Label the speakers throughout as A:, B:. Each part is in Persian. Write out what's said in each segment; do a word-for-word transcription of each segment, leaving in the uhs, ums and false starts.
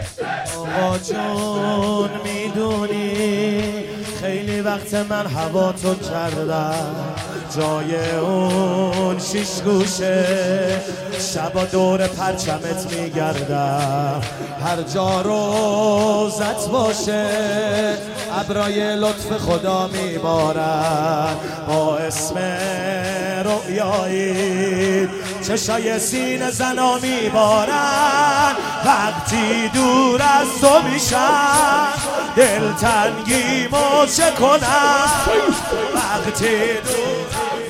A: آقا جون میدونی خیلی وقت من هوا تو کردم جای اون شیش گوشه شبا دور پرچمت میگردم هر جا روزت باشه ابرای لطف خدا میبارن با اسم رؤیایی چشای سینه زنا میبارن وقتی دور از تو میشن دلتنگیمو چه کنم وقتی دور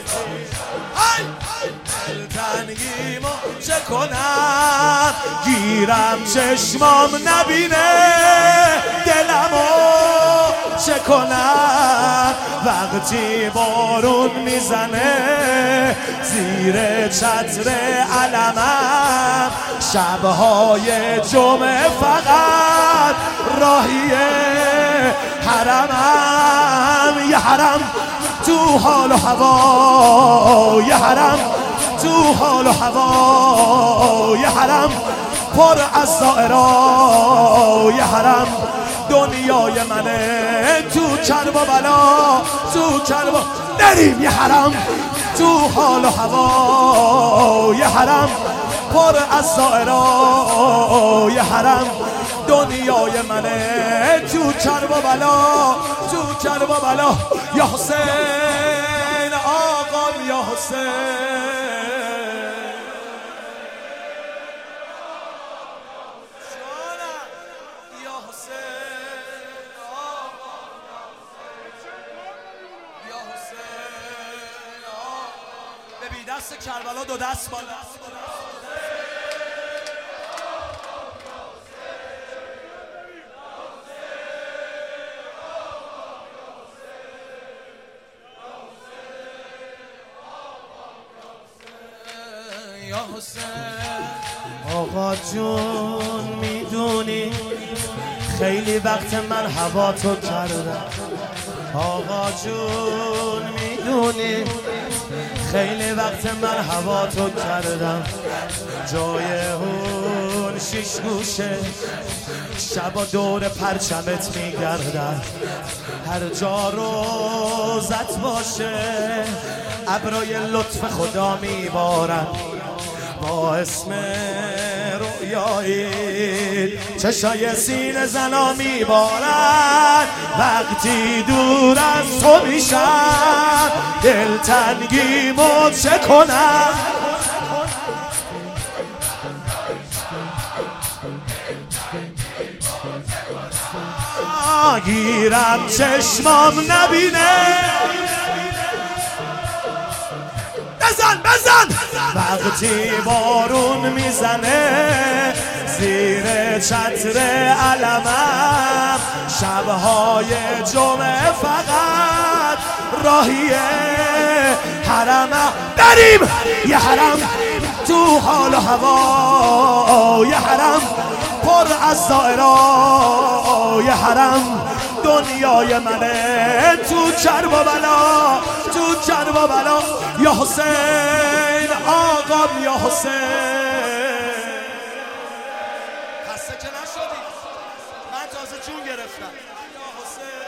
A: دلتنگیمو چه کنم گیرم چشمام نبینه دلمو چه کنم وقتی بارون میزنه زیر چتر علمم شبهای جمعه فقط راهی حرمم یه حرم تو حال و هوا یه حرم تو حال و هوا یه حرم پر از زائرا یه حرم دنیای منه تو کرب و بلا تو کرب و نریم یه حرم تو حال و هوا یه حرم پر از زائرا یه حرم دنیای منه تو کرب و بلا تو کرب و بلا یا حسین آقام یا حسین دست کربلا دو دست بالا یا حسین آقا جون میدونی خیلی وقت من هوا تو کردم آقا جون میدونی خیلی وقت من هوا تو کردم جای اون شیش گوشه شبا دور پرچمت میگردم هر جا روزت باشه ابرای لطف خدا میبارن با اسم رؤیایی چشای سینه زنا میبارن وقتی دور از تو میشن دلتنگیمو چه کنم گیرم چشمام نبینه بزن بزن وقتی بارون میزنه زیر چتر علمم شبهای جمعه فقط راهی حرمم بریم یه حرم تو حال و هوا یه حرم پر از زائرا یه حرم دنیای منه تو کرب و بلا تو کرب و بلا یا حسین آقام یا حسین خسته که نشدی من تازه جون گرفتم یا حسین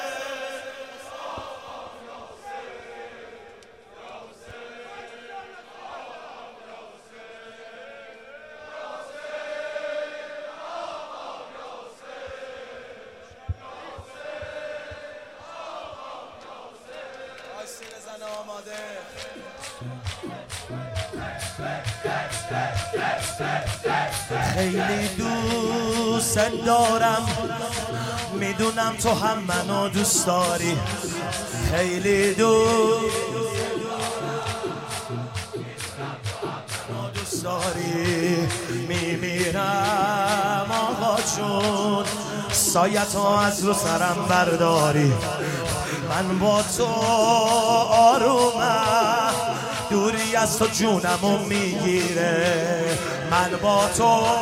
A: خیلی دوست دارم میدونم تو هم منو دوست داری خیلی دوست دوست داری میمیرم آقا جون سایتو از رو سرم برداری من با تو آرومم دوری از تو جونمو میگیره من با تو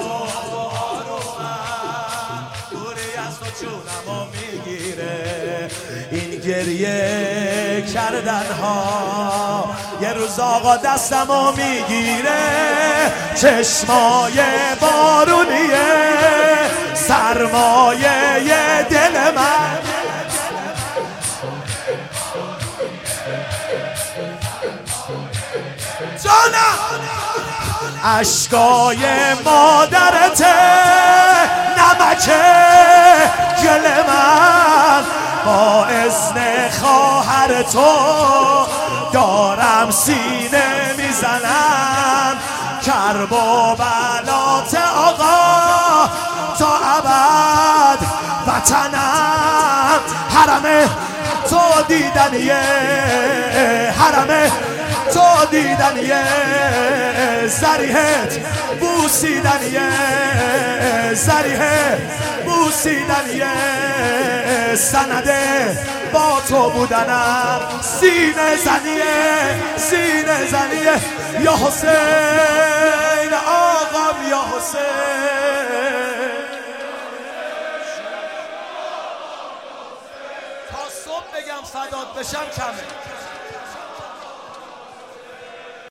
A: آرومم دوری از تو جونمو میگیره این گریه کردن ها یه روز آقا دستمو میگیره چشمای بارونیه سرمایه دل من. جانم اشکای مادرته نمک گل من، با اذن خواهر تو دارم سینه میزنم. کرب و بلات آقا تا ابد وطنم. حرم تو دیدنیه، حرم تو دیدنیه، زریحت بوسیدنیه، زریحت بوسیدنیه. سنده با تو بودنم، سینه زنیه، سینه زنیه. یا حسین آقام یا حسین، تا صبح بگم فدات بشم کمه.